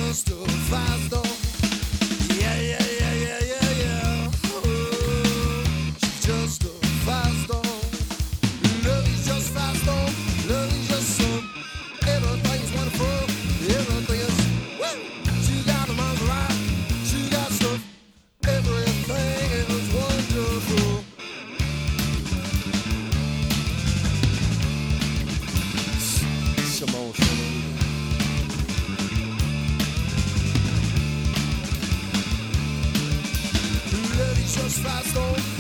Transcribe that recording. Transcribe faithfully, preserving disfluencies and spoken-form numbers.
just a fast dog. Yeah, yeah, yeah, yeah, yeah, yeah. Oh, she's just a fast dog. Love is just fast dog. Love is just some. Everything's wonderful. Everything is. Woo! She got the money right. She got stuff. Everything is wonderful. Simone, Simone. Love is just fast dog.